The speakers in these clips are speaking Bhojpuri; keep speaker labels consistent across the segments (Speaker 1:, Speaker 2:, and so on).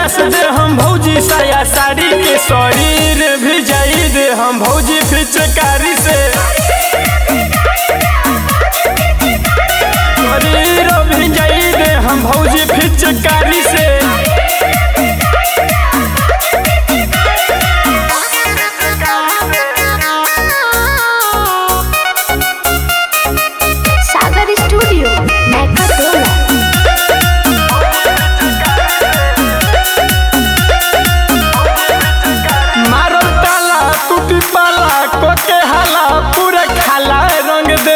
Speaker 1: डास दे हम भौजी साया साड़ी के शरीर भी जाई दे हम भौजी फिचकारी से शरीर भी जाई दे हम भौजी फिचकारी से।
Speaker 2: सागर स्टूडियो
Speaker 1: मारल ताला टूटी पाला कोके हाला पूरा खाला रंग दे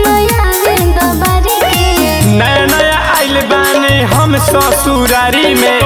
Speaker 1: नया नया आइल बानी हम ससुरारी में